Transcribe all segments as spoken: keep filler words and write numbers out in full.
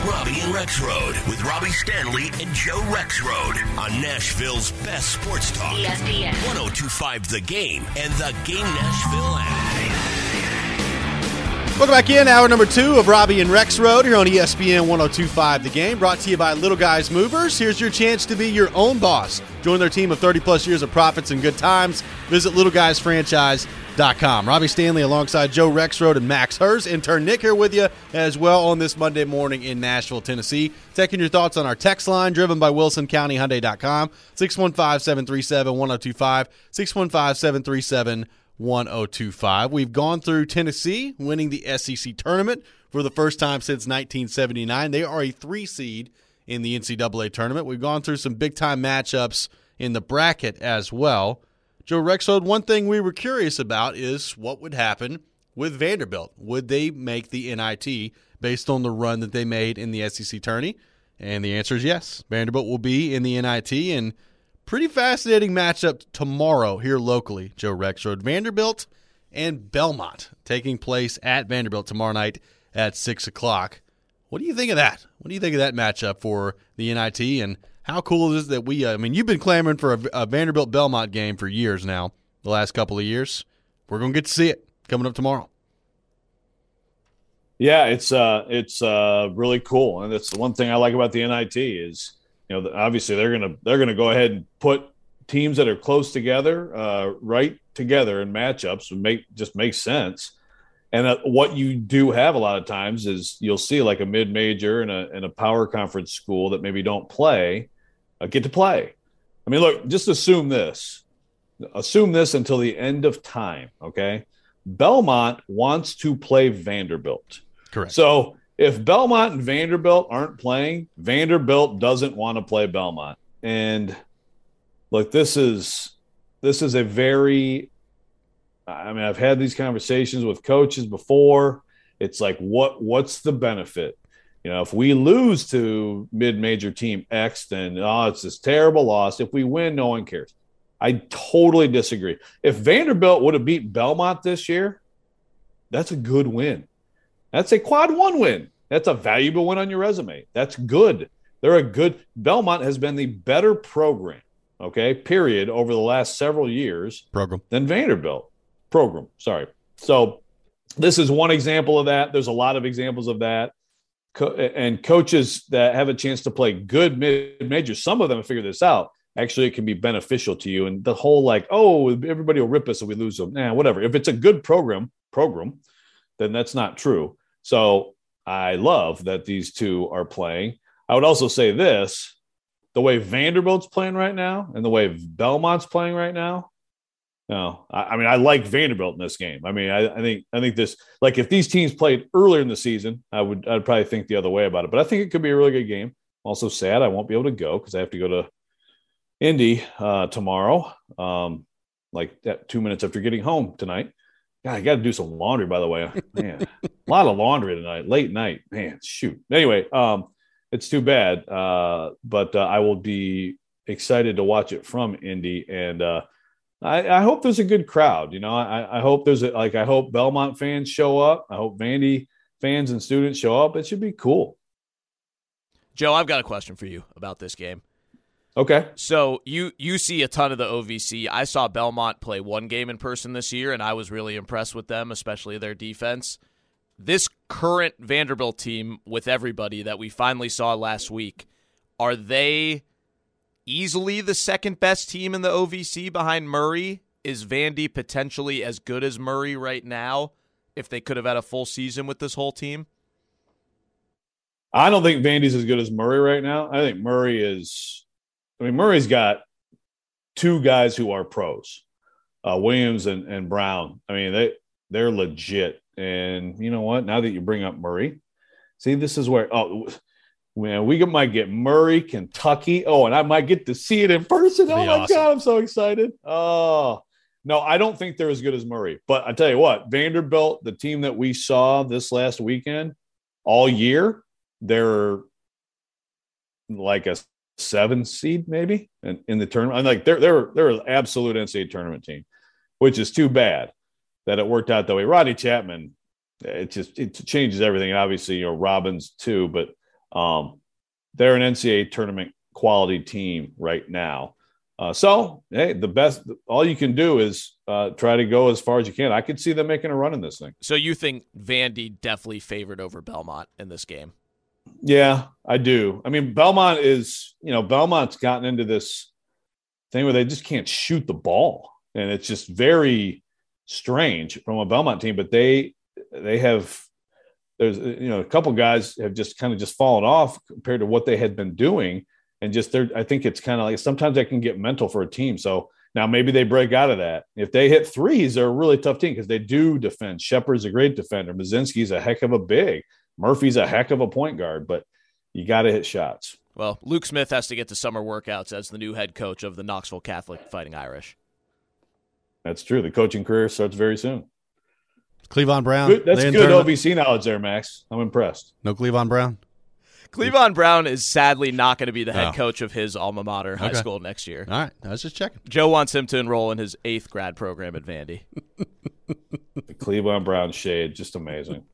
Robbie and Rexrode with Robbie Stanley and Joe Rexrode on Nashville's best sports talk. E S P N one oh two point five The Game and the Game Nashville app. Welcome back in. Hour number two of Robbie and Rexrode here on E S P N one oh two point five The Game, brought to you by Little Guys Movers. Here's your chance to be your own boss. Join their team of thirty plus years of profits and good times. Visit little guys franchise dot com. Robbie Stanley alongside Joe Rexrode and Max Hers. Intern Nick here with you as well on this Monday morning in Nashville, Tennessee. Taking your thoughts on our text line driven by Wilson County Hyundai dot com. six one five, seven three seven, one oh two five. six one five, seven three seven, one oh two five. We've gone through Tennessee winning the S E C tournament for the first time since nineteen seventy-nine. They are a three seed in the N C double A tournament. We've gone through some big-time matchups in the bracket as well. Joe Rexrode, one thing we were curious about is what would happen with Vanderbilt. Would they make the N I T based on the run that they made in the S E C tourney? And the answer is yes. Vanderbilt will be in the N I T, and pretty fascinating matchup tomorrow here locally, Joe Rexrode. Vanderbilt and Belmont taking place at Vanderbilt tomorrow night at six o'clock. What do you think of that? What do you think of that matchup for the N I T, and how cool is it that we, uh, I mean, you've been clamoring for a, a Vanderbilt-Belmont game for years now, the last couple of years. We're going to get to see it coming up tomorrow. Yeah, it's uh, it's uh, really cool, and that's the one thing I like about the N I T is, you know, obviously they're gonna they're gonna go ahead and put teams that are close together, uh, right together in matchups, and make just makes sense. And uh, what you do have a lot of times is you'll see like a mid-major and a and a power conference school that maybe don't play uh, get to play. I mean, look, just assume this, assume this until the end of time. Okay, Belmont wants to play Vanderbilt. Correct. So if Belmont and Vanderbilt aren't playing, Vanderbilt doesn't want to play Belmont. And look, this is this is a very, I mean, I've had these conversations with coaches before. It's like, what what's the benefit? You know, if we lose to mid-major team X, then oh, it's this terrible loss. If we win, no one cares. I totally disagree. If Vanderbilt would have beat Belmont this year, that's a good win. That's a quad one win. That's a valuable win on your resume. That's good. They're a good – Belmont has been the better program, okay, period, over the last several years program than Vanderbilt. Program, sorry. So this is one example of that. There's a lot of examples of that. Co- and coaches that have a chance to play good mid-majors, some of them have figured this out. Actually, it can be beneficial to you. And the whole like, oh, everybody will rip us if we lose them. Nah, whatever. If it's a good program, program, then that's not true. So I love that these two are playing. I would also say this, the way Vanderbilt's playing right now and the way Belmont's playing right now, no, I, I mean, I like Vanderbilt in this game. I mean, I, I think I think this, like if these teams played earlier in the season, I would I'd probably think the other way about it. But I think it could be a really good game. I'm also sad I won't be able to go because I have to go to Indy uh, tomorrow, um, like that two minutes after getting home tonight. God, I got to do some laundry, by the way. Man, a lot of laundry tonight, late night. Man, shoot. Anyway, um, it's too bad, uh, but uh, I will be excited to watch it from Indy, and uh, I, I hope there's a good crowd. You know, I, I hope there's a, like I hope Belmont fans show up. I hope Vandy fans and students show up. It should be cool. Joe, I've got a question for you about this game. Okay. So you you see a ton of the O V C. I saw Belmont play one game in person this year, and I was really impressed with them, especially their defense. This current Vanderbilt team with everybody that we finally saw last week, are they easily the second best team in the O V C behind Murray? Is Vandy potentially as good as Murray right now if they could have had a full season with this whole team? I don't think Vandy's as good as Murray right now. I think Murray is – I mean, Murray's got two guys who are pros, uh, Williams and, and Brown. I mean, they, they're legit. And you know what? Now that you bring up Murray, see, this is where – oh, man, we might get Murray, Kentucky. Oh, and I might get to see it in person. Oh, my awesome. God, I'm so excited. Oh, no, I don't think they're as good as Murray. But I tell you what, Vanderbilt, the team that we saw this last weekend, all year, they're like a seven seed maybe in, in the tournament. I'm like they're they're they're an absolute N C double A tournament team, which is too bad that it worked out that way. Rodney Chapman, it just it changes everything. Obviously, you know, Robbins too, but Um, they're an N C double A tournament quality team right now. Uh, so, hey, the best, all you can do is uh, try to go as far as you can. I could see them making a run in this thing. So you think Vandy definitely favored over Belmont in this game? Yeah, I do. I mean, Belmont is, you know, Belmont's gotten into this thing where they just can't shoot the ball. And it's just very strange from a Belmont team, but they, they have, there's, you know, a couple guys have just kind of just fallen off compared to what they had been doing. And just they're, I think it's kind of like sometimes that can get mental for a team. So now maybe they break out of that. If they hit threes, they're a really tough team because they do defend. Shepard's a great defender. Mazinski's a heck of a big. Murphy's a heck of a point guard, but you got to hit shots. Well, Luke Smith has to get to summer workouts as the new head coach of the Knoxville Catholic Fighting Irish. That's true. The coaching career starts very soon. Cleavon Brown. Good, that's good O V C knowledge there, Max. I'm impressed. No Cleavon Brown? Cleavon Brown is sadly not going to be the head oh. coach of his alma mater high okay. school next year. All right. I was just checking. Joe wants him to enroll in his eighth grad program at Vandy. The Cleavon Brown shade, just amazing.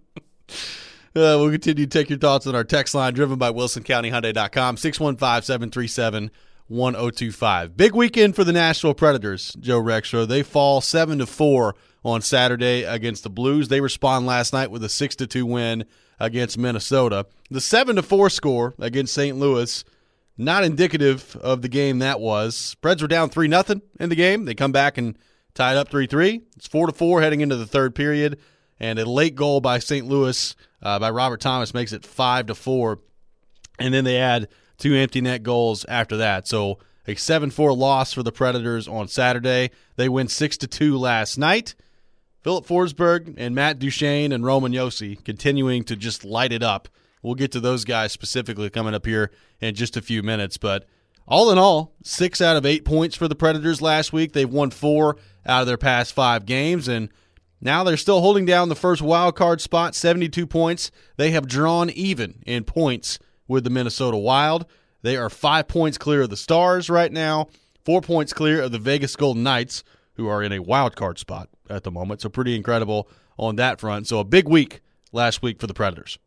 Uh, we'll continue to take your thoughts on our text line driven by Wilson County Hyundai dot com, six one five, seven three seven, one zero two five. Big weekend for the Nashville Predators, Joe Rexroth. They fall seven to four on Saturday against the Blues. They respond last night with a six to two win against Minnesota. The seven to four score against Saint Louis, not indicative of the game that was. Preds were down three nothing in the game. They come back and tied up three three. It's four to four heading into the third period. And a late goal by Saint Louis uh, by Robert Thomas makes it five to four. And then they add two empty net goals after that. So a seven four loss for the Predators on Saturday. They win six to two last night. Philip Forsberg and Matt Duchene and Roman Josi continuing to just light it up. We'll get to those guys specifically coming up here in just a few minutes. But all in all, six out of eight points for the Predators last week. They've won four out of their past five games, and now they're still holding down the first wild card spot, seventy-two points. They have drawn even in points with the Minnesota Wild. They are five points clear of the Stars right now, four points clear of the Vegas Golden Knights, who are in a wild card spot at the moment. So pretty incredible on that front. So a big week last week for the Predators.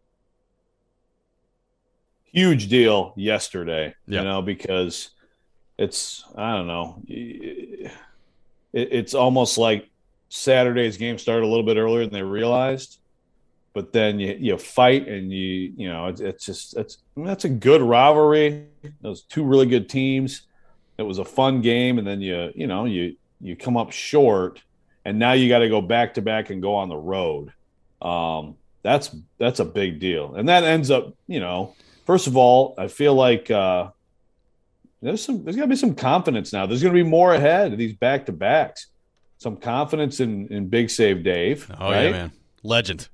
Huge deal yesterday, yep. you know, because it's, I don't know, it, it's almost like Saturday's game started a little bit earlier than they realized, but then you you fight and you, you know, it's, it's just, it's, I mean, that's a good rivalry. Those two really good teams. It was a fun game. And then you, you know, you, you come up short and now you got to go back to back and go on the road. Um, that's, that's a big deal. And that ends up, you know, first of all, I feel like uh, there's some, there's got to be some confidence now. There's going to be more ahead of these back to backs. Some confidence in, in Big Save Dave. Oh, right? yeah, man. Legend.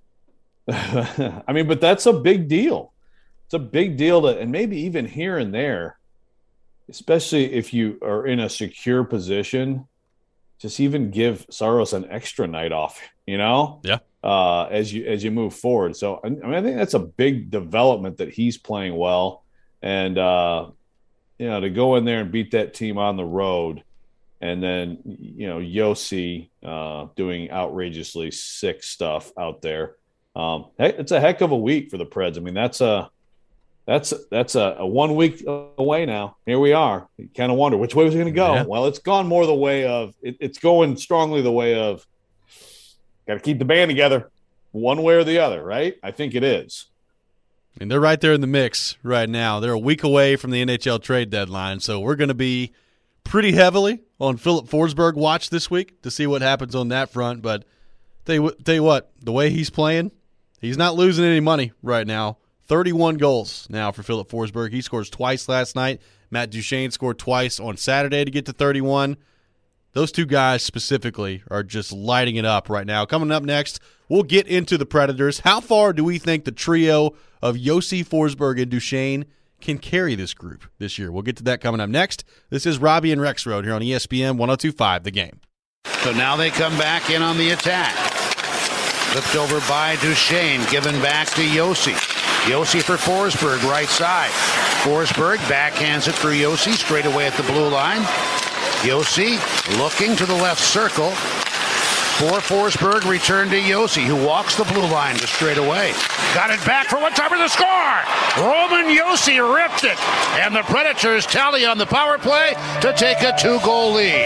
I mean, but that's a big deal. It's a big deal to, and maybe even here and there, especially if you are in a secure position, just even give Saros an extra night off, you know? Yeah. Uh, as you as you move forward. So, I mean, I think that's a big development that he's playing well. And, uh, you know, to go in there and beat that team on the road, and then, you know, Josi uh, doing outrageously sick stuff out there. Um, it's a heck of a week for the Preds. I mean, that's a that's that's a, a one week away now. Here we are. You kind of wonder which way was it going to go. Yeah. Well, it's gone more the way of it, it's going strongly the way of got to keep the band together, one way or the other, right? I think it is. And they're right there in the mix right now. They're a week away from the N H L trade deadline, so we're going to be pretty heavily on Philip Forsberg watch this week to see what happens on that front. But tell you, tell you what, the way he's playing, he's not losing any money right now. thirty-one goals now for Philip Forsberg. He scores twice last night. Matt Duchene scored twice on Saturday to get to thirty-one. Those two guys specifically are just lighting it up right now. Coming up next, we'll get into the Predators. How far do we think the trio of Josi, Forsberg, and Duchene can carry this group this year? We'll get to that coming up next. This is Robbie and Rexroth here on E S P N one oh two point five The Game. So now they come back in on the attack. Flipped over by Duchene, given back to Josi. Josi for Forsberg, right side. Forsberg backhands it for Josi, straight away at the blue line. Josi looking to the left circle. For Forsberg, return to Josi, who walks the blue line to straight away. Got it back for one time for the score. Roman Josi ripped it. And the Predators tally on the power play to take a two-goal lead.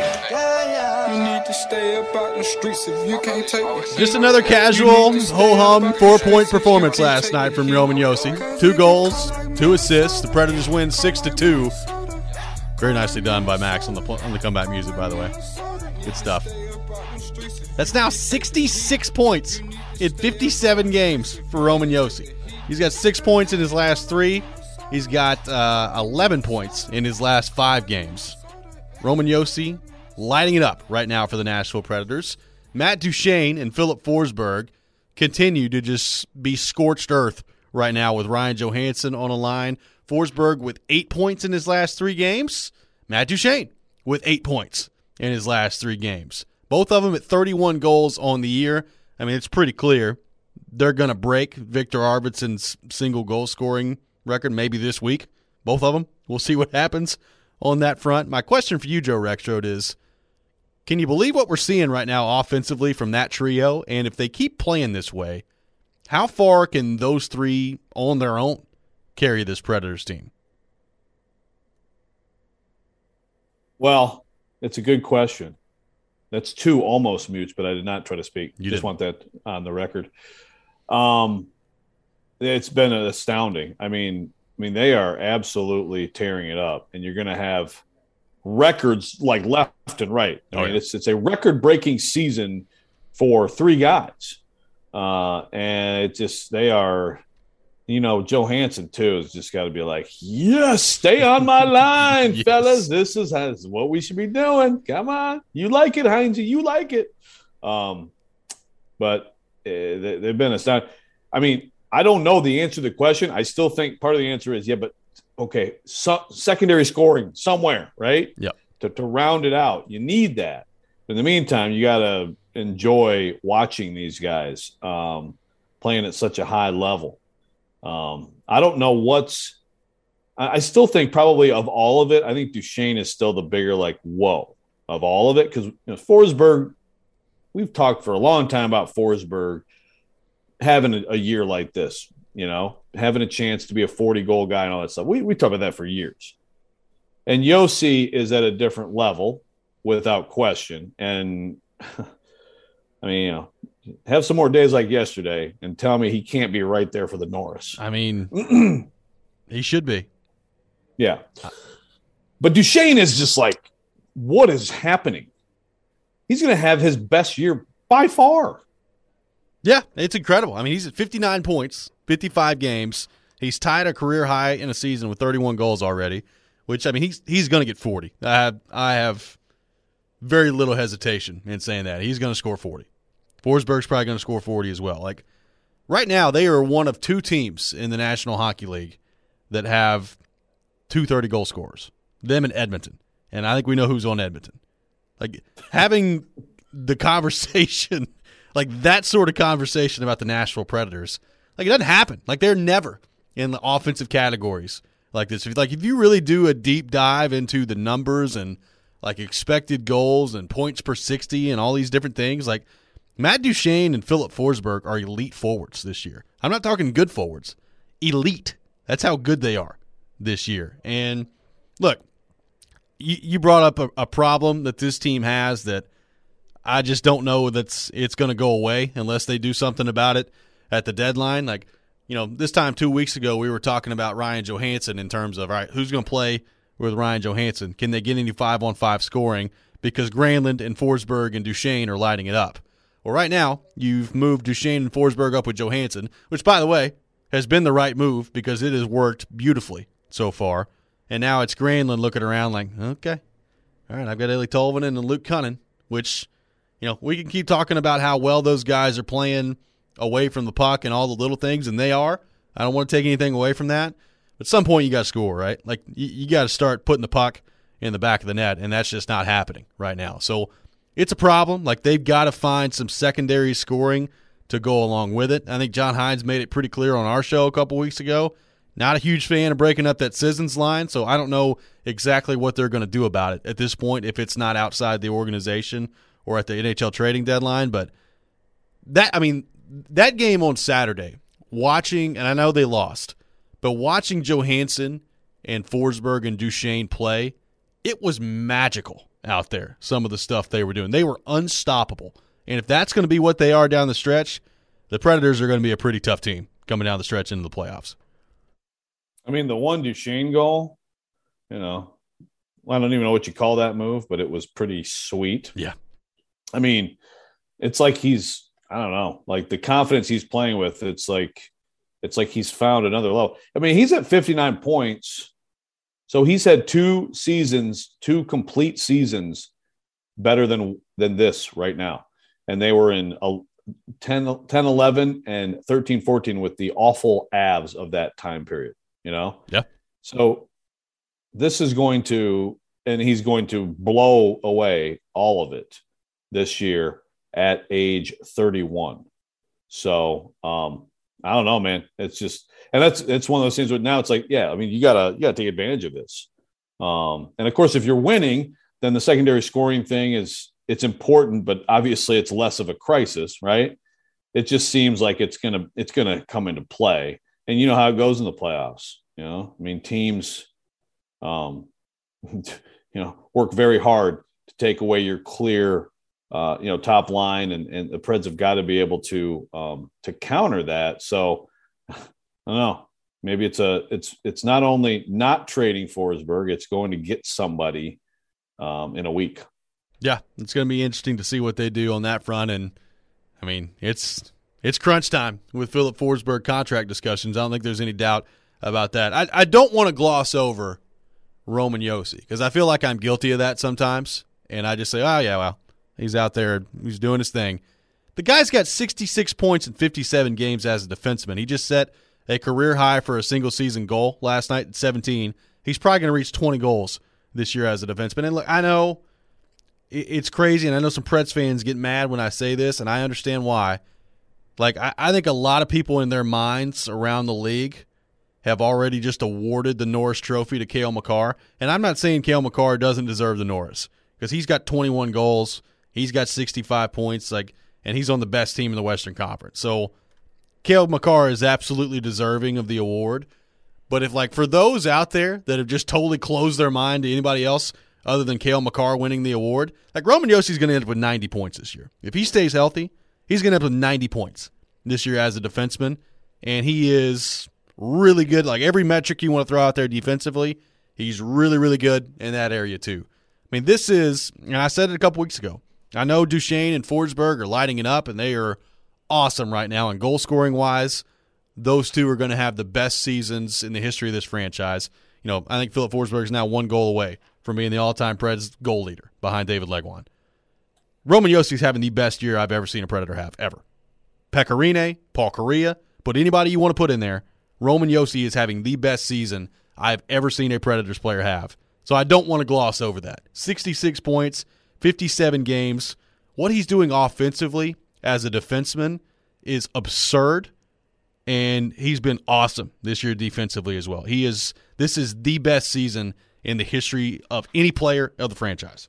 Just another casual, ho-hum, four-point performance last night from Roman Josi. Two goals, two assists. The Predators win six to two. Very nicely done by Max on the on the comeback music, by the way. Good stuff. That's now sixty-six points in fifty-seven games for Roman Josi. He's got six points in his last three. He's got uh, eleven points in his last five games. Roman Josi lighting it up right now for the Nashville Predators. Matt Duchene and Philip Forsberg continue to just be scorched earth right now with Ryan Johansson on a line. Forsberg with eight points in his last three games. Matt Duchene with eight points in his last three games. Both of them at thirty-one goals on the year. I mean, it's pretty clear they're going to break Victor Arvidsson's single goal scoring record maybe this week. Both of them. We'll see what happens on that front. My question for you, Joe Rexrode, is can you believe what we're seeing right now offensively from that trio? And if they keep playing this way, how far can those three on their own carry this Predators team? Well, it's a good question. That's two almost mutes, but I did not try to speak. You just didn't. want that on the record. Um, it's been astounding. I mean, I mean, they are absolutely tearing it up, and you're going to have records like left and right. I Oh, mean, yeah. it's it's a record-breaking season for three guys, uh, and it just they are. You know, Johansson, too, has just got to be like, yes, stay on my line, Yes. fellas. This is, this is what we should be doing. Come on. You like it, Heinze. You like it. Um, but uh, they, they've been astounding. I mean, I don't know the answer to the question. I still think part of the answer is, yeah, but, okay, so, secondary scoring somewhere, right? Yep. To, to round it out. You need that. In the meantime, you got to enjoy watching these guys um, playing at such a high level. Um, I don't know what's – I still think probably of all of it, I think Duchene is still the bigger, like, whoa, of all of it. Because you know, Forsberg, we've talked for a long time about Forsberg having a, a year like this, you know, having a chance to be a forty-goal guy and all that stuff. We we talk about that for years. And Josi is at a different level without question. And, I mean, you know, have some more days like yesterday and tell me he can't be right there for the Norris. I mean, he should be. Yeah. But Duchene is just like, what is happening? He's going to have his best year by far. Yeah, it's incredible. I mean, he's at fifty-nine points, fifty-five games. He's tied a career high in a season with thirty-one goals already, which, I mean, he's he's going to get forty. I have, I have very little hesitation in saying that. He's going to score forty. Forsberg's probably going to score forty as well. Like, right now, they are one of two teams in the National Hockey League that have two thirty-goal scorers, them and Edmonton. And I think we know who's on Edmonton. Like, having the conversation, like that sort of conversation about the Nashville Predators, like, it doesn't happen. Like, they're never in the offensive categories like this. If, like, if you really do a deep dive into the numbers and, like, expected goals and points per sixty and all these different things, like, Matt Duchene and Philip Forsberg are elite forwards this year. I'm not talking good forwards. Elite. That's how good they are this year. And, look, you, you brought up a, a problem that this team has that I just don't know that's it's going to go away unless they do something about it at the deadline. Like, you know, this time two weeks ago we were talking about Ryan Johansson in terms of, all right, who's going to play with Ryan Johansson? Can they get any five-on-five scoring? Because Granlund and Forsberg and Duchene are lighting it up. Well, right now, you've moved Duchene and Forsberg up with Johansson, which, by the way, has been the right move because it has worked beautifully so far. And now it's Granlund looking around like, okay, all right, I've got Eeli Tolvanen and Luke Cunnin, which, you know, we can keep talking about how well those guys are playing away from the puck and all the little things, and they are. I don't want to take anything away from that. But at some point, you got to score, right? Like, you, you got to start putting the puck in the back of the net, and that's just not happening right now. So, it's a problem. Like, they've got to find some secondary scoring to go along with it. I think John Hines made it pretty clear on our show a couple weeks ago. Not a huge fan of breaking up that Sissons line, so I don't know exactly what they're going to do about it at this point if it's not outside the organization or at the N H L trading deadline. But that, I mean, that game on Saturday, watching, and I know they lost, but watching Johansson and Forsberg and Duchesne play, it was magical out there, some of the stuff they were doing. They were unstoppable. And if that's going to be what they are down the stretch, the Predators are going to be a pretty tough team coming down the stretch into the playoffs. I mean, the one Duchesne goal, you know, I don't even know what you call that move, but it was pretty sweet. Yeah. I mean, it's like he's, I don't know, like the confidence he's playing with, it's like, it's like he's found another level. I mean, he's at fifty-nine points. So he's had two seasons, two complete seasons better than, than this right now. And they were in a ten, eleven and thirteen, fourteen with the awful Avs of that time period, you know? Yeah. So this is going to, and he's going to blow away all of it this year at age thirty-one. So um, I don't know, man. It's just, and that's, it's one of those things where now it's like, yeah, I mean, you gotta, you gotta take advantage of this. Um, and of course, if you're winning, then the secondary scoring thing is, it's important, but obviously it's less of a crisis, right? It just seems like it's going to, it's going to come into play. And you know how it goes in the playoffs, you know, I mean, teams, um, you know, work very hard to take away your clear, uh, you know, top line, and, and the Preds have got to be able to, um, to counter that. So I don't know, maybe it's a, it's, it's not only not trading Forsberg, it's going to get somebody um, in a week. Yeah, it's going to be interesting to see what they do on that front. And, I mean, it's it's crunch time with Philip Forsberg contract discussions. I don't think there's any doubt about that. I, I don't want to gloss over Roman Josi because I feel like I'm guilty of that sometimes. And I just say, oh, yeah, well, he's out there. He's doing his thing. The guy's got sixty-six points in fifty-seven games as a defenseman. He just set a career high for a single-season goal last night at seventeen. He's probably going to reach twenty goals this year as a defenseman. And look, I know – it's crazy, and I know some Preds fans get mad when I say this, and I understand why. Like, I, I think a lot of people in their minds around the league have already just awarded the Norris Trophy to Cale Makar, and I'm not saying Cale Makar doesn't deserve the Norris because he's got twenty-one goals, he's got sixty-five points, like, and he's on the best team in the Western Conference. So Cale Makar is absolutely deserving of the award. But if, like, for those out there that have just totally closed their mind to anybody else other than Cale Makar winning the award, like Roman Josi's going to end up with ninety points this year. If he stays healthy, he's going to end up with ninety points this year as a defenseman, and he is really good. Like every metric you want to throw out there defensively, he's really, really good in that area too. I mean, this is, and I said it a couple weeks ago, I know Duchesne and Forsberg are lighting it up, and they are awesome right now, and goal-scoring-wise, those two are going to have the best seasons in the history of this franchise. You know, I think Philip Forsberg is now one goal away from being the all-time Preds goal leader behind David Legwand. Roman Josi's having the best year I've ever seen a Predator have, ever. Pecorine, Paul Kariya, put anybody you want to put in there, Roman Josi is having the best season I've ever seen a Predators player have. So I don't want to gloss over that. sixty-six points, fifty-seven games. What he's doing offensively as a defenseman is absurd, and he's been awesome this year defensively as well. He is. This is the best season in the history of any player of the franchise.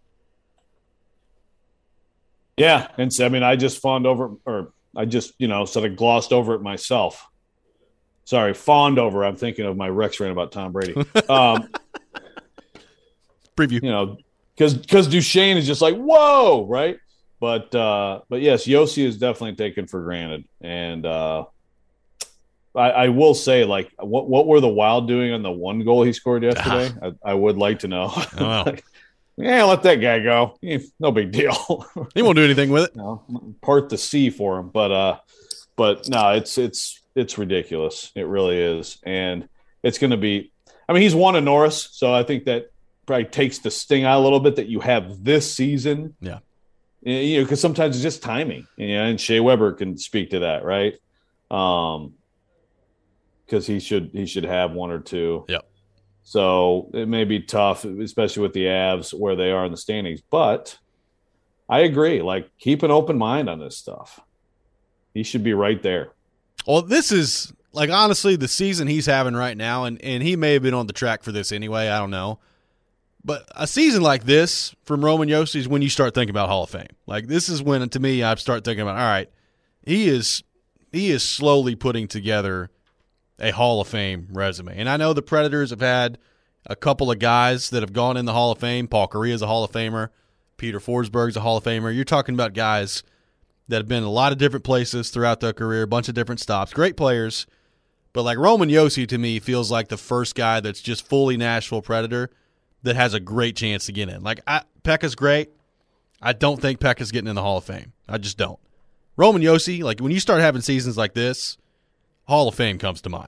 Yeah, and so, I mean, I just fawned over, or I just, you know, sort of glossed over it myself. Sorry, fawned over. I'm thinking of my Rex rant about Tom Brady. Um, Preview. You know, because because Duchesne is just like, whoa, right? But, uh, but yes, Josi is definitely taken for granted. And uh, I, I will say, like, what what were the Wild doing on the one goal he scored yesterday? I, I would like to know. Oh, wow. Yeah, let that guy go. No big deal. He won't do anything with it. No, part the sea for him, but uh, but no, it's it's it's ridiculous. It really is, and it's going to be. I mean, he's won a Norris, so I think that probably takes the sting out a little bit that you have this season. Yeah, you know, because sometimes it's just timing. You know, and Shea Weber can speak to that, right? Um, because he should he should have one or two. Yep. So it may be tough, especially with the Avs where they are in the standings. But I agree. Like, keep an open mind on this stuff. He should be right there. Well, this is, like, honestly, the season he's having right now, and, and he may have been on the track for this anyway. I don't know. But a season like this from Roman Josi is when you start thinking about Hall of Fame. Like, this is when, to me, I start thinking about, all right, he is he is slowly putting together a Hall of Fame resume. And I know the Predators have had a couple of guys that have gone in the Hall of Fame. Paul Kariya is a Hall of Famer. Peter Forsberg's a Hall of Famer. You're talking about guys that have been in a lot of different places throughout their career, a bunch of different stops. Great players. But like Roman Josi, to me, feels like the first guy that's just fully Nashville Predator that has a great chance to get in. Like, I, Pekka's great. I don't think Pekka's getting in the Hall of Fame. I just don't. Roman Josi, like, when you start having seasons like this, Hall of Fame comes to mind.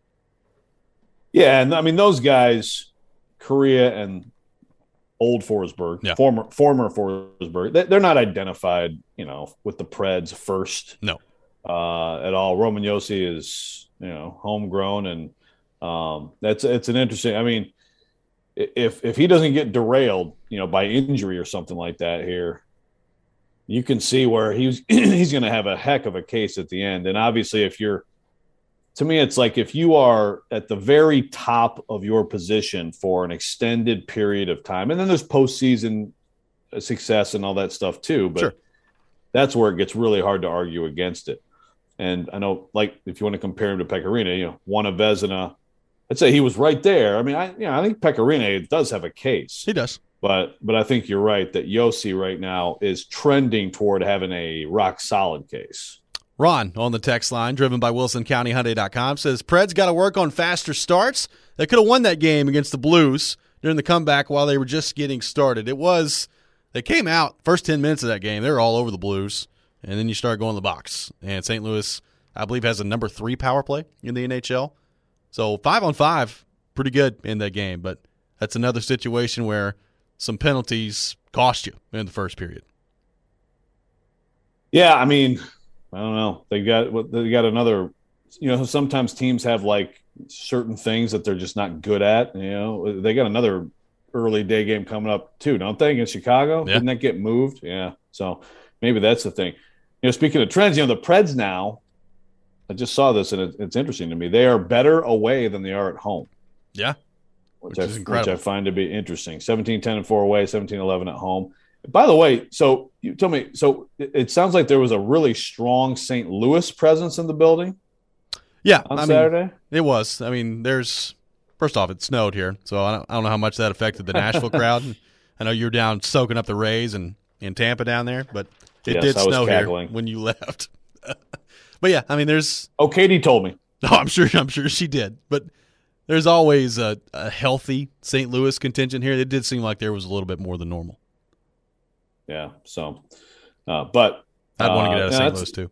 Yeah, and I mean, those guys, Kariya and old Forsberg, yeah. former former Forsberg, they, they're not identified, you know, with the Preds first. No. Uh, at all. Roman Josi is, you know, homegrown, and um, that's it's an interesting. I mean, if if he doesn't get derailed, you know, by injury or something like that here, you can see where he's he's going to have a heck of a case at the end. And obviously, if you're, to me, it's like if you are at the very top of your position for an extended period of time, and then there's postseason success and all that stuff too, but sure. That's where it gets really hard to argue against it. And I know, like, if you want to compare him to Pekka Rinne, you know, won a Vezina, I'd say he was right there. I mean, I, you know, I think Pekka Rinne does have a case. He does. But but I think you're right that Josi right now is trending toward having a rock-solid case. Ron on the text line, driven by Wilson County Hyundai dot com, says Preds got to work on faster starts. They could have won that game against the Blues during the comeback while they were just getting started. It was – they came out, first ten minutes of that game, they were all over the Blues. And then you start going to the box. And Saint Louis, I believe, has a number three power play in the N H L. So five on five, pretty good in that game. But that's another situation where some penalties cost you in the first period. Yeah, I mean, I don't know. They got they got another. You know, sometimes teams have like certain things that they're just not good at. You know, they got another early day game coming up too, don't they? Against Chicago, yeah. Didn't that get moved? Yeah, so maybe that's the thing. You know, speaking of trends, you know, the Preds now, I just saw this, and it, it's interesting to me. They are better away than they are at home. Yeah, which, which I, is incredible. Which I find to be interesting. seventeen ten and four away, seventeen eleven at home. By the way, so you tell me, so it, it sounds like there was a really strong Saint Louis presence in the building. Yeah, on I Saturday? Mean, it was. I mean, there's – first off, it snowed here, so I don't, I don't know how much that affected the Nashville crowd. I know you were down soaking up the Rays and in Tampa down there, but – It yes, did I was snow cackling. here when you left. But yeah, I mean, there's. Oh, Katie told me. No, I'm sure. I'm sure she did. But there's always a, a healthy Saint Louis contingent here. It did seem like there was a little bit more than normal. Yeah. So, uh, but I'd uh, want to get out of yeah, Saint Louis too.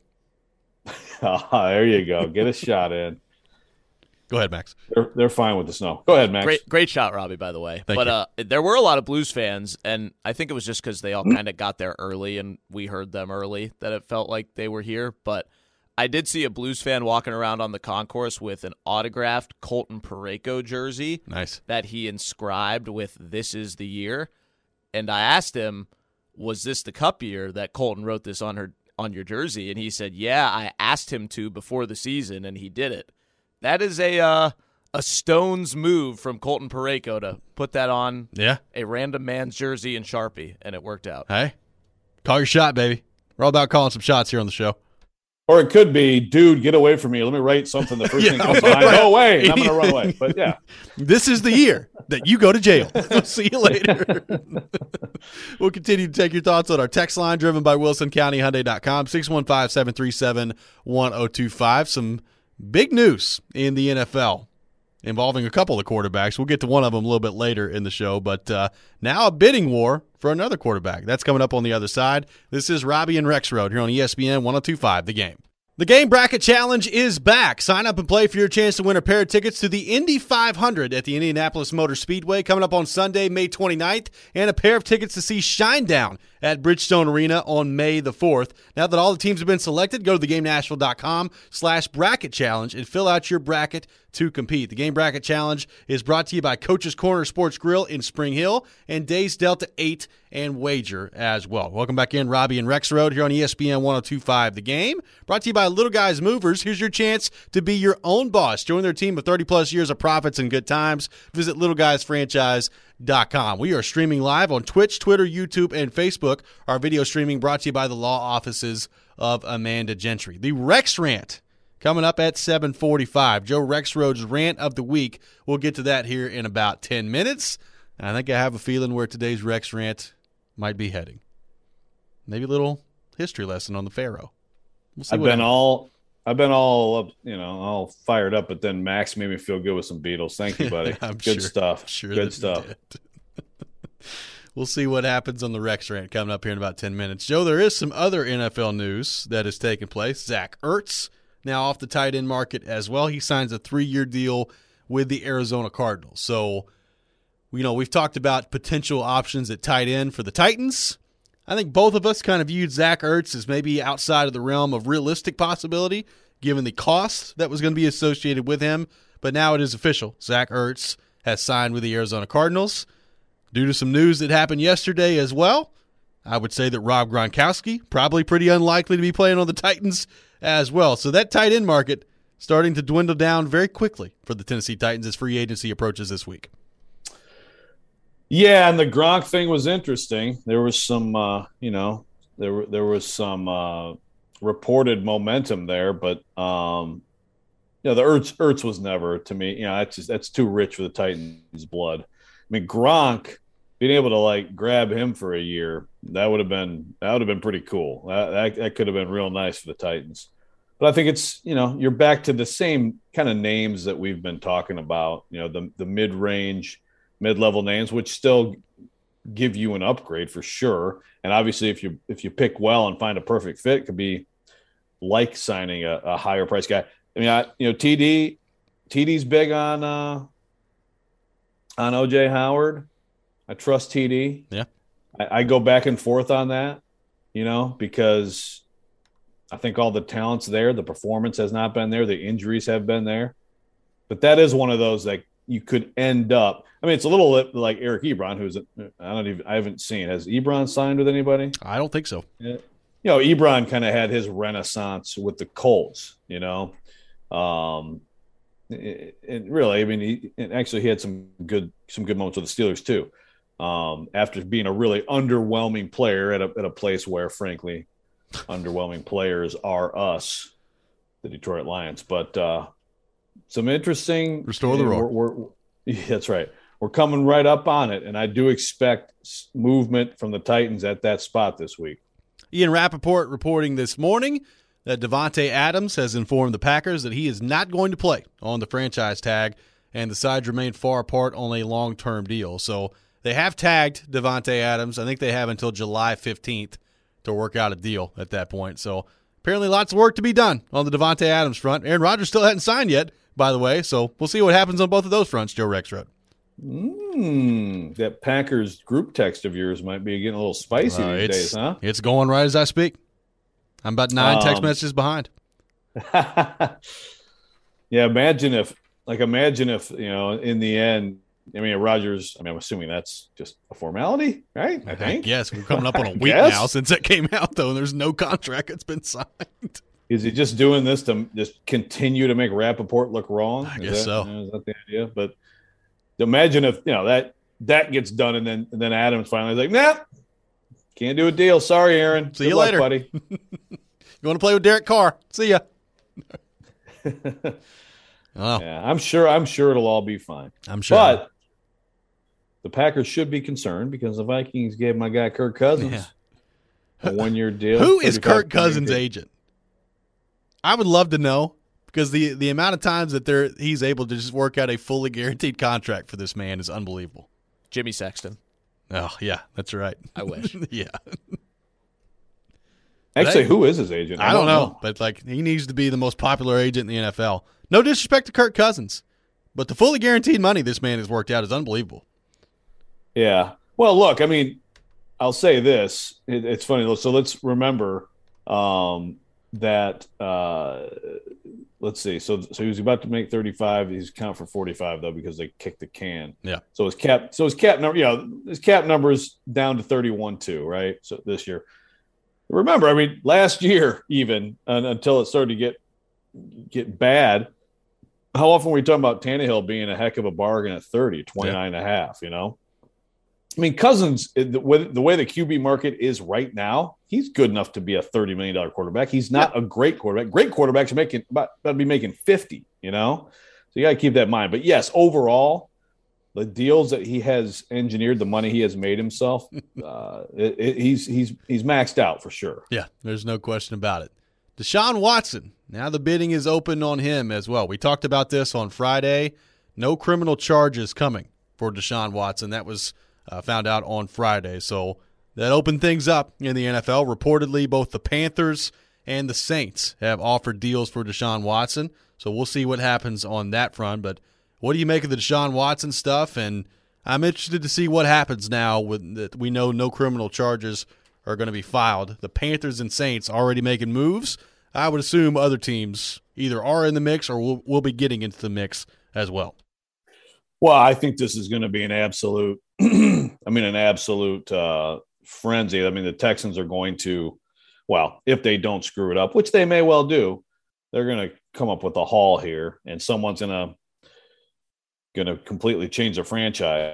Oh, there you go. Get a shot in. Go ahead, Max. They're they're fine with the snow. Go ahead, Max. Great, great shot, Robbie. By the way, Thank but you. uh, there were a lot of Blues fans, and I think it was just because they all kind of got there early, and we heard them early that it felt like they were here. But I did see a Blues fan walking around on the concourse with an autographed Colton Parayko jersey. Nice. That he inscribed with "This is the year," and I asked him, "Was this the Cup year that Colton wrote this on her on your jersey?" And he said, "Yeah, I asked him to before the season, and he did it." That is a uh, a Stones move from Colton Parayko to put that on Yeah. a random man's jersey in Sharpie, and it worked out. Hey, call your shot, baby. We're all about calling some shots here on the show. Or it could be, dude, get away from me. Let me write something. The first Yeah, thing comes to right. mind. Go away. And I'm going to run away. But yeah. This is the year that you go to jail. We'll see you later. We'll continue to take your thoughts on our text line, driven by Wilson County Hyundai dot com, six one five, seven three seven, one oh two five. Some big news in the N F L involving a couple of quarterbacks. We'll get to one of them a little bit later in the show, but uh, now a bidding war for another quarterback. That's coming up on the other side. This is Robbie and Rex Road here on E S P N one oh two five The Game. The Game Bracket Challenge is back. Sign up and play for your chance to win a pair of tickets to the Indy five hundred at the Indianapolis Motor Speedway coming up on Sunday, May twenty-ninth, and a pair of tickets to see Shinedown at Bridgestone Arena on May the fourth. Now that all the teams have been selected, go to theGameNashville.com slash bracket challenge and fill out your bracket to compete. The Game Bracket Challenge is brought to you by Coach's Corner Sports Grill in Spring Hill and Days Delta eight and Wager as well. Welcome back in, Robbie and Rex Road here on E S P N one oh two point five The Game. Brought to you by Little Guys Movers. Here's your chance to be your own boss. Join their team of thirty-plus years of profits and good times. Visit little guys franchise dot com. We are streaming live on Twitch, Twitter, YouTube, and Facebook. Our video streaming brought to you by the law offices of Amanda Gentry. The Rex Rant coming up at seven forty-five. Joe Rexroad's Rant of the Week. We'll get to that here in about ten minutes. I think I have a feeling where today's Rex Rant might be heading. Maybe a little history lesson on the Pharaoh. We'll see I've been happens. all I've been all up, you know, all fired up, but then Max made me feel good with some Beatles. Thank you, buddy. I'm good sure, stuff. Sure good stuff. We'll see what happens on the Rex Rant coming up here in about ten minutes. Joe, there is some other N F L news that has taken place. Zach Ertz now off the tight end market as well. He signs a three-year deal with the Arizona Cardinals. So, you know, we've talked about potential options at tight end for the Titans. I think both of us kind of viewed Zach Ertz as maybe outside of the realm of realistic possibility, given the cost that was going to be associated with him. But now it is official. Zach Ertz has signed with the Arizona Cardinals. Due to some news that happened yesterday as well, I would say that Rob Gronkowski probably pretty unlikely to be playing on the Titans as well. So that tight end market starting to dwindle down very quickly for the Tennessee Titans as free agency approaches this week. Yeah, and the Gronk thing was interesting. There was some, uh, you know, there there was some uh, reported momentum there, but um, you know, the Ertz Ertz was never, to me, you know, that's just, that's too rich for the Titans' blood. I mean, Gronk, being able to like grab him for a year, that would have been that would have been pretty cool. That, that that could have been real nice for the Titans. But I think it's, you know, you're back to the same kind of names that we've been talking about. You know, the the mid range, mid level names, which still give you an upgrade for sure. And obviously, if you if you pick well and find a perfect fit, it could be like signing a, a higher price guy. I mean, I, you know, T D T D's big on uh, on O J Howard. I trust T D. Yeah. I, I go back and forth on that, you know, because I think all the talent's there. The performance has not been there. The injuries have been there. But that is one of those that you could end up. I mean, it's a little like Eric Ebron, who's I don't even I haven't seen. Has Ebron signed with anybody? I don't think so. Yeah. You know, Ebron kind of had his renaissance with the Colts, you know. Um, and really, I mean, he, and actually he had some good some good moments with the Steelers too. Um, after being a really underwhelming player at a at a place where, frankly, underwhelming players are us, the Detroit Lions. But uh, some interesting restore the roar. We're, we're, yeah, that's right. We're coming right up on it, and I do expect movement from the Titans at that spot this week. Ian Rappaport reporting this morning that Davante Adams has informed the Packers that he is not going to play on the franchise tag, and the sides remain far apart on a long-term deal. So they have tagged Davante Adams. I think they have until July fifteenth to work out a deal at that point. So apparently lots of work to be done on the Davante Adams front. Aaron Rodgers still hadn't signed yet, by the way, so we'll see what happens on both of those fronts, Joe Rexroad. Mm, that Packers group text of yours might be getting a little spicy uh, these days, huh? It's going right as I speak. I'm about nine um, text messages behind. Yeah, imagine if, like, imagine if, you know, in the end, I mean, Rodgers, I mean, I'm assuming that's just a formality, right? I think. Yes, we're coming up on a week now since that came out, though, and there's no contract that's been signed. Is he just doing this to just continue to make Rappaport look wrong? I is guess that, so. You know, is that the idea? But imagine if, you know, that that gets done, and then and then Adams finally is like, nah, can't do a deal. Sorry, Aaron. See Good you luck, later, buddy. You want to play with Derek Carr? See ya. Oh. Yeah, I'm sure. I'm sure it'll all be fine. I'm sure. But the Packers should be concerned because the Vikings gave my guy Kirk Cousins yeah. a one-year deal. Who is Kirk Cousins' agent? I would love to know, because the the amount of times that they're he's able to just work out a fully guaranteed contract for this man is unbelievable. Jimmy Sexton. Oh yeah, that's right. I wish. Yeah. Actually, who is his agent? I, I don't, don't know, know, but like he needs to be the most popular agent in the N F L. No disrespect to Kirk Cousins, but the fully guaranteed money this man has worked out is unbelievable. Yeah. Well, look, I mean, I'll say this. It, it's funny. So let's remember um, that. Uh, let's see. So so he was about to make thirty-five. He's count for forty-five though because they kicked the can. Yeah. So his cap. So his cap number. You know, his cap number is down to thirty-one too. Right. So this year. Remember, I mean, last year even uh, until it started to get get bad. How often were we talking about Tannehill being a heck of a bargain at thirty, twenty-nine yeah. and a half? You know. I mean, Cousins, the way, the way the Q B market is right now, he's good enough to be a thirty million dollars quarterback. He's not yeah. a great quarterback. Great quarterbacks are making about, about to be making fifty, you know? So you got to keep that in mind. But, yes, overall, the deals that he has engineered, the money he has made himself, uh, it, it, he's he's he's maxed out for sure. Yeah, there's no question about it. Deshaun Watson, now the bidding is open on him as well. We talked about this on Friday. No criminal charges coming for Deshaun Watson. That was – Uh, found out on Friday. So that opened things up in the N F L. Reportedly, both the Panthers and the Saints have offered deals for Deshaun Watson. So we'll see what happens on that front. But what do you make of the Deshaun Watson stuff? And I'm interested to see what happens now with that. We know no criminal charges are going to be filed. The Panthers and Saints already making moves. I would assume other teams either are in the mix or will, will be getting into the mix as well. Well, I think this is going to be an absolute – I mean, an absolute uh, frenzy. I mean, the Texans are going to – well, if they don't screw it up, which they may well do, they're going to come up with a haul here, and someone's going to going to completely change the franchise.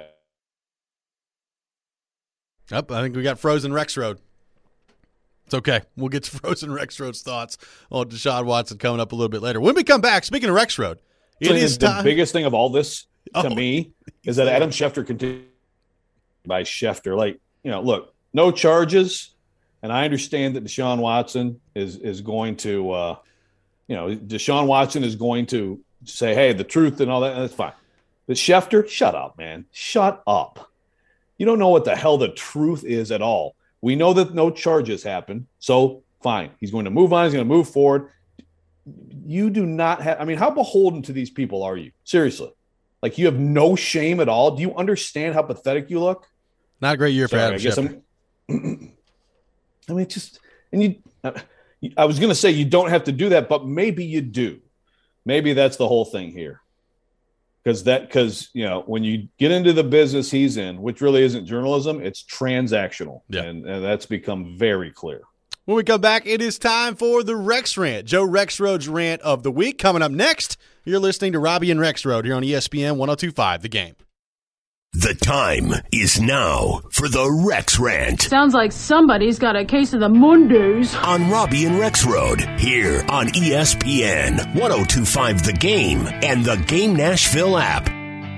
Yep, I think we got Frozen Rex Road. It's okay. We'll get to Frozen Rex Road's thoughts on Deshaun Watson coming up a little bit later. When we come back, speaking of Rex Road, it so is the time. biggest thing of all this – to oh, me, is that Adam Schefter continues by Schefter. Like, you know, look, no charges, and I understand that Deshaun Watson is is going to, uh, you know, Deshaun Watson is going to say, hey, the truth and all that, and that's fine. But Schefter, shut up, man. Shut up. You don't know what the hell the truth is at all. We know that no charges happened, so fine. He's going to move on. He's going to move forward. You do not have – I mean, how beholden to these people are you? Seriously. Like, you have no shame at all. Do you understand how pathetic you look? Not a great year Sorry, for Adam I guess Schefter. I'm, I mean, just and you. I was going to say you don't have to do that, but maybe you do. Maybe that's the whole thing here, because that because you know when you get into the business he's in, which really isn't journalism, it's transactional, yeah. and, and that's become very clear. When we come back, it is time for the Rex Rant. Joe Rexroad's rant of the week coming up next. You're listening to Robbie and Rex Road here on E S P N one oh two point five The Game. The time is now for the Rex Rant. Sounds like somebody's got a case of the Mondays. On Robbie and Rex Road here on E S P N one oh two point five The Game and the Game Nashville app.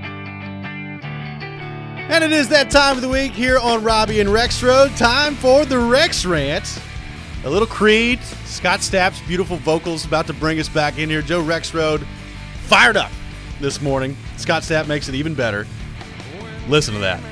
And it is that time of the week here on Robbie and Rex Road. Time for the Rex Rant. A little Creed, Scott Stapp's beautiful vocals about to bring us back in here. Joe Rexroad fired up this morning. Scott Stapp makes it even better. Listen to that.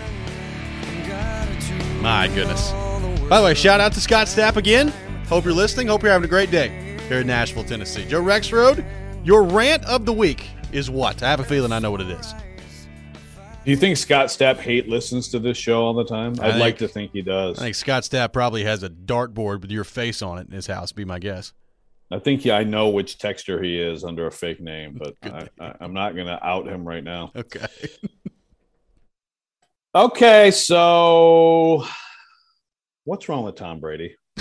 My goodness. By the way, shout out to Scott Stapp again. Hope you're listening. Hope you're having a great day here in Nashville, Tennessee. Joe Rexroad, your rant of the week is what? I have a feeling I know what it is. Do you think Scott Stapp hate listens to this show all the time? I'd think, like to think he does. I think Scott Stapp probably has a dartboard with your face on it in his house, be my guess. I think yeah, I know which texter he is under a fake name, but I, I, I'm not going to out him right now. Okay. Okay, so what's wrong with Tom Brady? Is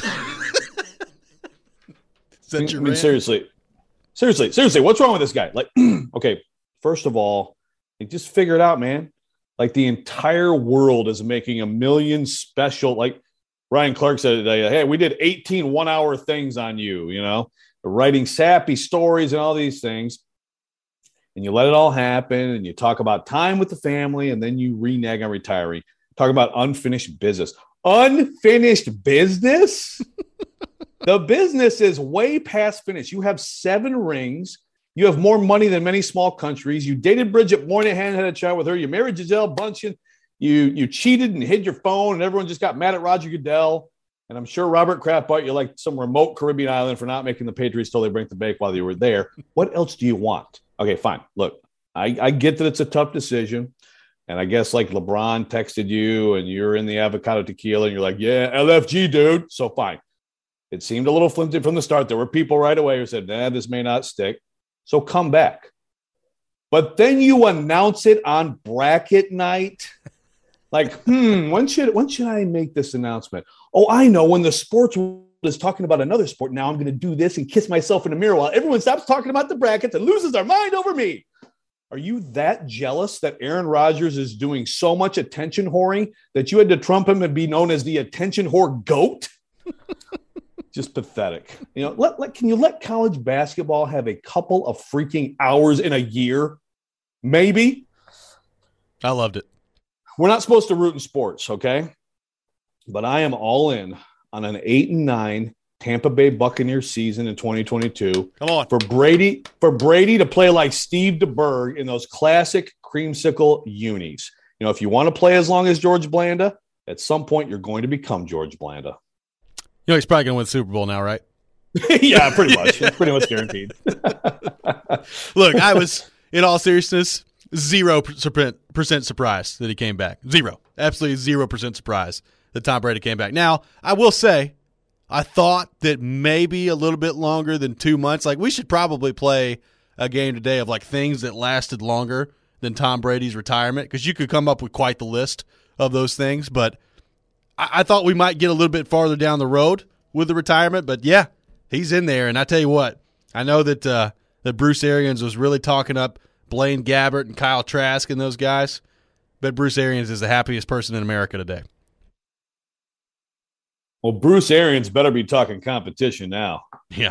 that I your mean, rant? seriously, seriously, seriously, what's wrong with this guy? Like, okay, first of all, like, just figure it out, man. Like, the entire world is making a million special, like Ryan Clark said today, hey, we did eighteen one-hour things on you, you know, writing sappy stories and all these things. And you let it all happen, and you talk about time with the family, and then you renege on retiring. Talk about unfinished business. Unfinished business? The business is way past finished. You have seven rings. You have more money than many small countries. You dated Bridget Moynihan, had a child with her. You married Gisele Bundchen. You you cheated and hid your phone, and everyone just got mad at Roger Goodell. And I'm sure Robert Kraft bought you like some remote Caribbean island for not making the Patriots totally break the bank while you were there. What else do you want? Okay, fine. Look, I, I get that it's a tough decision. And I guess like LeBron texted you and you're in the avocado tequila and you're like, yeah, L F G, dude. So fine. It seemed a little flimsy from the start. There were people right away who said, nah, this may not stick. So come back. But then you announce it on bracket night. Like, hmm, when should when should I make this announcement? Oh, I know, when the sports world is talking about another sport, now I'm going to do this and kiss myself in the mirror while everyone stops talking about the brackets and loses their mind over me. Are you that jealous that Aaron Rodgers is doing so much attention whoring that you had to trump him and be known as the attention whore goat? Just pathetic. You know, let, let can you let college basketball have a couple of freaking hours in a year? Maybe. I loved it. We're not supposed to root in sports, okay? But I am all in on an eight and nine Tampa Bay Buccaneers season in twenty twenty-two. Come on. For Brady, for Brady to play like Steve DeBerg in those classic creamsicle unis. You know, if you want to play as long as George Blanda, at some point you're going to become George Blanda. You know, he's probably going to win the Super Bowl now, right? Yeah, pretty much. It's pretty much guaranteed. Look, I was, in all seriousness, zero percent surprised that he came back. Zero. Absolutely zero percent surprised that Tom Brady came back. Now, I will say, I thought that maybe a little bit longer than two months. Like, we should probably play a game today of, like, things that lasted longer than Tom Brady's retirement, because you could come up with quite the list of those things. But I, I thought we might get a little bit farther down the road with the retirement. But, yeah, he's in there. And I tell you what, I know that uh, that Bruce Arians was really talking up Blaine Gabbert and Kyle Trask and those guys. But Bruce Arians is the happiest person in America today. Well, Bruce Arians better be talking competition now. Yeah.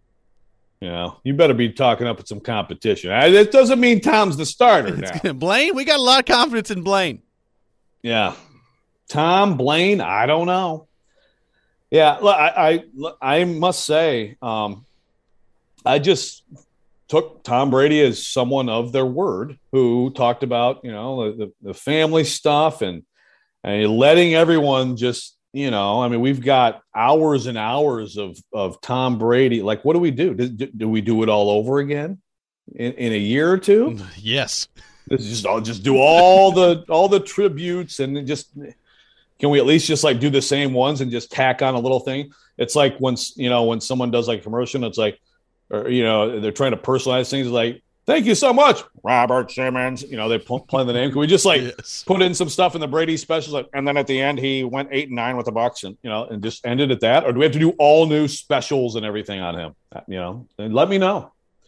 You know, you better be talking up with some competition. It doesn't mean Tom's the starter now. Blaine, we got a lot of confidence in Blaine. Yeah. Tom, Blaine, I don't know. Yeah, I I, I must say, um, I just took Tom Brady as someone of their word who talked about, you know, the, the family stuff and, and letting everyone just, you know, I mean, we've got hours and hours of of Tom Brady. Like, what do we do? Do, do we do it all over again in, in a year or two? Yes. This is just I'll just do all the all the tributes and just can we at least just like do the same ones and just tack on a little thing? It's like when you know when someone does like a commercial, it's like, or you know, they're trying to personalize things like, thank you so much, Robert Simmons. You know, they play the name. Can we just like yes. put in some stuff in the Brady specials? Like, and then at the end, he went eight and nine with the Bucs, and you know, and just ended at that. Or do we have to do all new specials and everything on him? You know, and let me know.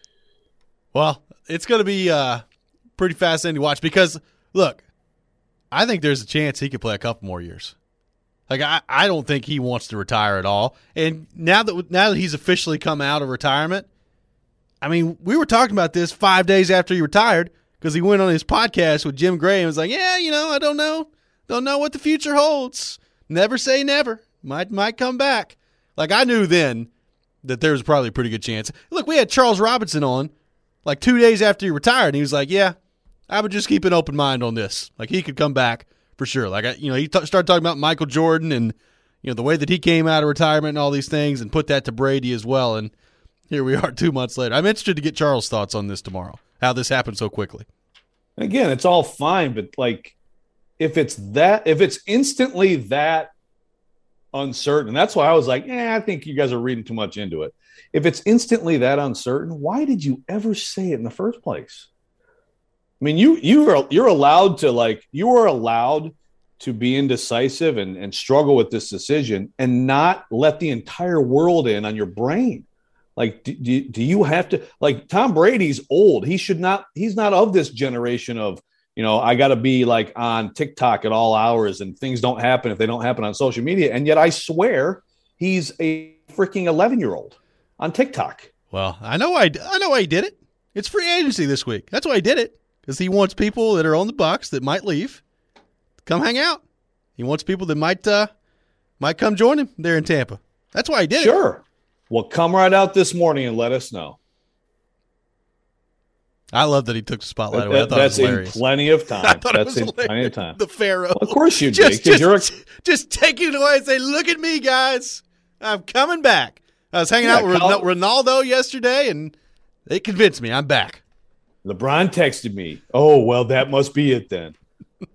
Well, it's going to be uh, pretty fascinating to watch because look, I think there's a chance he could play a couple more years. Like I, I don't think he wants to retire at all. And now that now that he's officially come out of retirement. I mean, we were talking about this five days after he retired because he went on his podcast with Jim Gray and was like, yeah, you know, I don't know. Don't know what the future holds. Never say never. Might might come back. Like, I knew then that there was probably a pretty good chance. Look, we had Charles Robinson on like two days after he retired, and he was like, yeah, I would just keep an open mind on this. Like, he could come back for sure. Like, I, you know, he t- started talking about Michael Jordan and, you know, the way that he came out of retirement and all these things and put that to Brady as well. And here we are two months later. I'm interested to get Charles' thoughts on this tomorrow, how this happened so quickly. Again, it's all fine, but like if it's that, if it's instantly that uncertain, that's why I was like, yeah, I think you guys are reading too much into it. If it's instantly that uncertain, why did you ever say it in the first place? I mean, you you are you're allowed to like you are allowed to be indecisive and, and struggle with this decision and not let the entire world in on your brain. Like, do, do, do you have to like Tom Brady's old. He should not he's not of this generation of, you know, I got to be like on TikTok at all hours and things don't happen if they don't happen on social media. And yet I swear he's a freaking eleven year old on TikTok. Well, I know I, I know why he did it. It's free agency this week. That's why he did it. Because he wants people that are on the Bucs that might leave to come hang out. He wants people that might uh, might come join him there in Tampa. That's why he did sure. it. Sure. Well, come right out this morning and let us know. I love that he took the spotlight that, away. I thought that's it was hilarious. in plenty of time. I thought that's it was in hilarious. plenty of time. The Pharaoh. Well, of course you just, did. Just, you're a... just take it away and say, look at me, guys. I'm coming back. I was hanging yeah, out with Cal- Ronaldo yesterday, and they convinced me I'm back. LeBron texted me. Oh, well, that must be it then.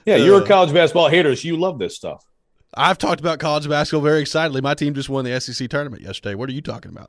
Yeah, you're a college basketball hater, so you love this stuff. I've talked about college basketball very excitedly. My team just won the S E C tournament yesterday. What are you talking about?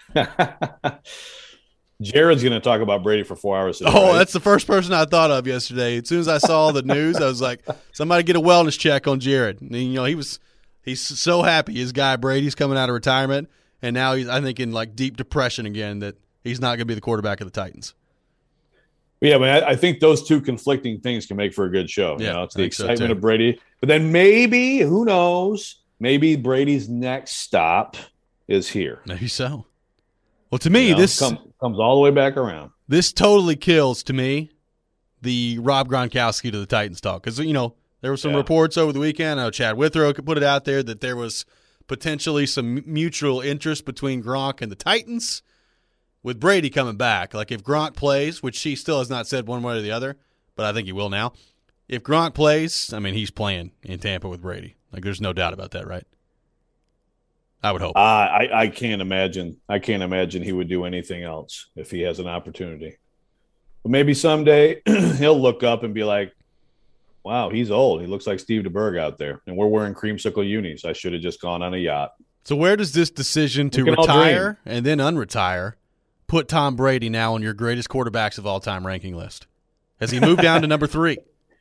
Jared's going to talk about Brady for four hours today, Oh, right? that's the first person I thought of yesterday. As soon as I saw the news, I was like, somebody get a wellness check on Jared. And, you know, he was he's so happy his guy Brady's coming out of retirement, and now he's, I think, in like deep depression again that he's not going to be the quarterback of the Titans. Yeah, but I, I think those two conflicting things can make for a good show. Yeah, you know, it's I the think so, excitement too. of Brady, but then maybe, who knows, maybe Brady's next stop is here. Maybe so. Well, to me, You know, this come, comes all the way back around. this totally kills, to me, the Rob Gronkowski to the Titans talk. Because, you know, there were some Yeah. reports over the weekend. I know Chad Withrow could put it out there that there was potentially some mutual interest between Gronk and the Titans with Brady coming back. Like, if Gronk plays, which he still has not said one way or the other, but I think he will now. If Gronk plays, I mean, he's playing in Tampa with Brady. Like, there's no doubt about that, right? I would hope. Uh, I, I can't imagine. I can't imagine he would do anything else if he has an opportunity. But maybe someday he'll look up and be like, wow, he's old. He looks like Steve DeBerg out there. And we're wearing creamsicle unis. I should have just gone on a yacht. So where does this decision to We can all retire and then unretire put Tom Brady now on your greatest quarterbacks of all time ranking list? Has he moved down to number three?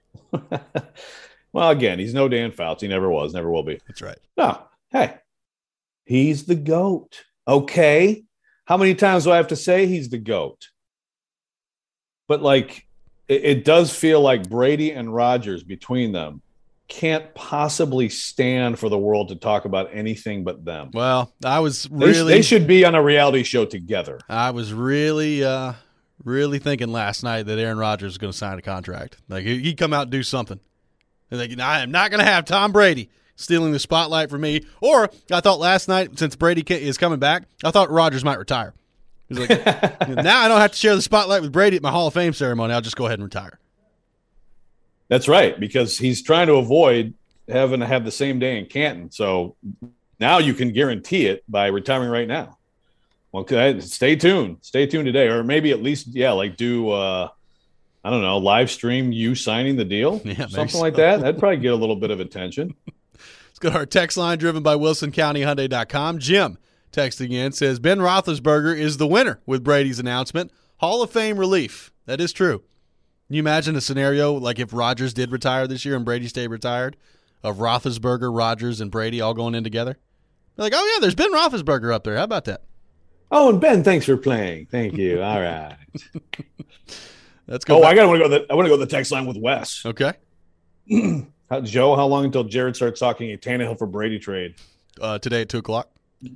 Well, again, he's no Dan Fouts. He never was, never will be. That's right. No, hey, he's the GOAT. Okay. How many times do I have to say he's the GOAT? But, like, it, it does feel like Brady and Rodgers between them can't possibly stand for the world to talk about anything but them. Well, I was They, really they should be on a reality show together. I was really uh really thinking last night that Aaron Rodgers was going to sign a contract. Like, he- he'd come out and do something. And like, I am not going to have Tom Brady stealing the spotlight from me. Or I thought last night, since Brady ca- is coming back, I thought Rodgers might retire. He's like, now I don't have to share the spotlight with Brady at my Hall of Fame ceremony. I'll just go ahead and retire. That's right, because he's trying to avoid having to have the same day in Canton. So now you can guarantee it by retiring right now. Okay, stay tuned. Stay tuned today, or maybe at least, yeah, like do uh, I don't know, live stream you signing the deal, Yeah, maybe something so. like that. That'd probably get a little bit of attention. Let's go to our text line driven by Wilson County Hyundai dot com. Jim texting in says Ben Roethlisberger is the winner with Brady's announcement. Hall of Fame relief. That is true. Can you imagine a scenario like if Rodgers did retire this year and Brady stayed retired, of Roethlisberger, Rodgers, and Brady all going in together? They're like, oh, yeah, there's Ben Roethlisberger up there. How about that? Oh, and Ben, thanks for playing. Thank you. All right. Let's go Oh, back. I gotta want to go. The, I want to go to the text line with Wes. Okay. How, Joe, how long until Jared starts talking a Tannehill for Brady trade? Uh, today at two o'clock.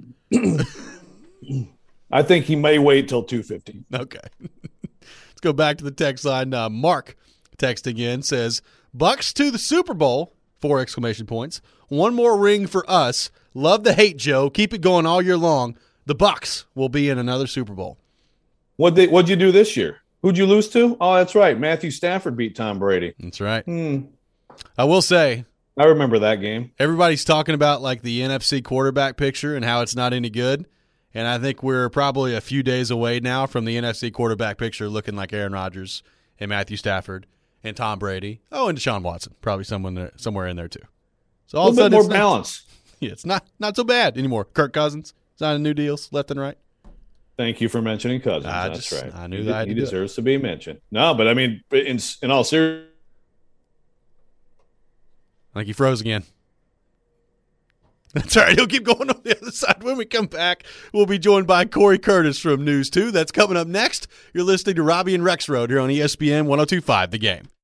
I think he may wait till two fifty. Okay. Let's go back to the text line. Uh, Mark texting in says, Bucks to the Super Bowl, four exclamation points. One more ring for us. Love the hate, Joe. Keep it going all year long. The Bucks will be in another Super Bowl. What they what'd you do this year? Who'd you lose to? Oh, that's right. Matthew Stafford beat Tom Brady. That's right. Hmm. I will say, I remember that game. everybody's talking about like the N F C quarterback picture and how it's not any good. And I think we're probably a few days away now from the N F C quarterback picture looking like Aaron Rodgers and Matthew Stafford and Tom Brady. Oh, and Deshaun Watson, probably someone there, somewhere in there too. So A all of a little sudden, bit more it's not, balance. yeah, it's not not so bad anymore. Kirk Cousins signing new deals left and right. Thank you for mentioning Cousins. I That's just- right. I knew he, that I had he to do it. deserves to be mentioned. No, but I mean, in in all seriousness, I think he froze again. That's all right. He'll keep going on the other side. When we come back, we'll be joined by Corey Curtis from News two. That's coming up next. You're listening to Robbie and Rex Road here on E S P N one oh two point five The Game.